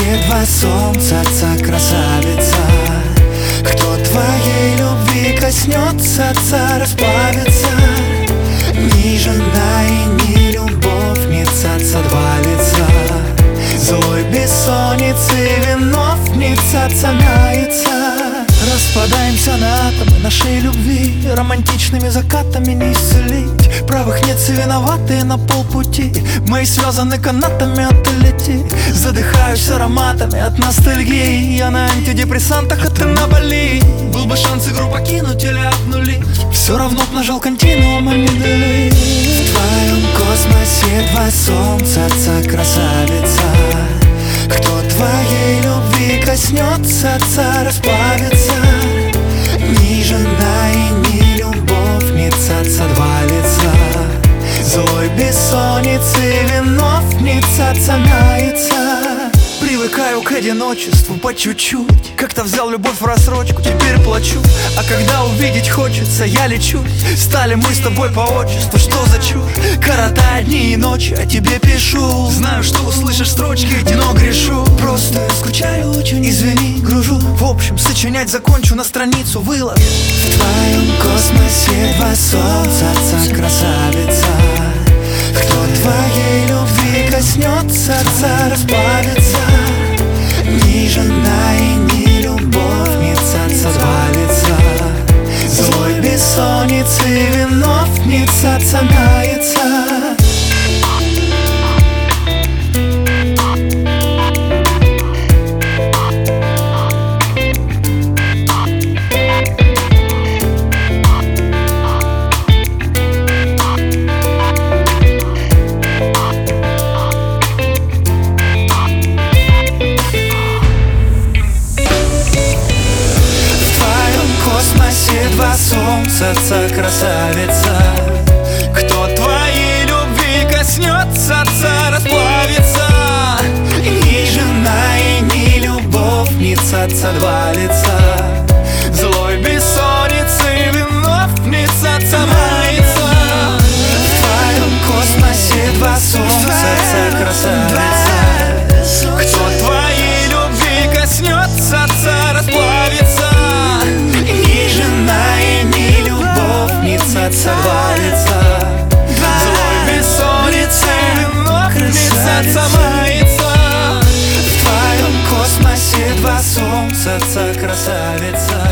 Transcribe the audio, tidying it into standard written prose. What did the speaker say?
космосе два солнца, красавица. Кто твоей любви коснется, расплавится. Ни жена и ни любовница, два лица. Злой бессонницы виновница мается. Распадаемся на атомы нашей любви. Романтичными закатами не исцелить. Правых нет, все виноватые на полпути. Мы связаны канатами от лети. Задыхаюсь ароматами от ностальгии. Я на антидепрессантах, а ты на Бали. Был бы шанс игру покинуть или обнулить. Все равно б нажал континуум, а не delete. В твоем космосе два солнца, красавица. Кто твоей любви коснется, расплавится. Ни жена и ни любовница, два лица. Злой бессонницы виновница мается. Привыкаю к одиночеству по чуть-чуть. Как-то взял любовь в рассрочку, теперь плачу. А когда увидеть хочется, я лечусь. Стали мы с тобой по отчеству, что за чушь? Коротаю дни и ночи, о тебе пишу. Знаю, что услышишь строчки эти, но грешу. Просто скучаю очень, извини, гружу. В общем, сочинять закончу, на страницу выложу. В твоем космосе два солнца, красавица. Кто твоей любви коснется, расплавится. Ни жена и ни любовница, два лица. Злой бессонницы виновница мается. Два солнца, красавица. Кто твоей любви коснется, расплавится. Ни жена и ни любовница, два лица. Злой бессонницы виновница мается. В твоем космосе два солнца, красавица. Кто твоей любви коснется, расплавится. Ни жена и ни любовница, два лица. Злой бессонницы виновница мается. В твоем космосе два солнца, красавица.